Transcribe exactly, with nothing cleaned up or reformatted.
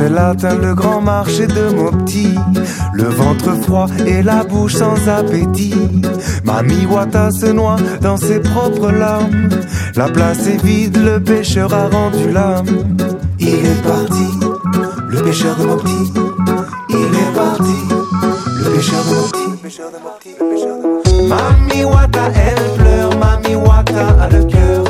elle atteint le grand marché de Mopti, le ventre froid et la bouche sans appétit, Mami Wata se noie dans ses propres larmes. La place est vide, le pêcheur a rendu l'âme. Il est parti, le pêcheur de Mopti. Il est parti, le pêcheur de Mopti. Mami Wata, elle pleure, Mami Wata a le cœur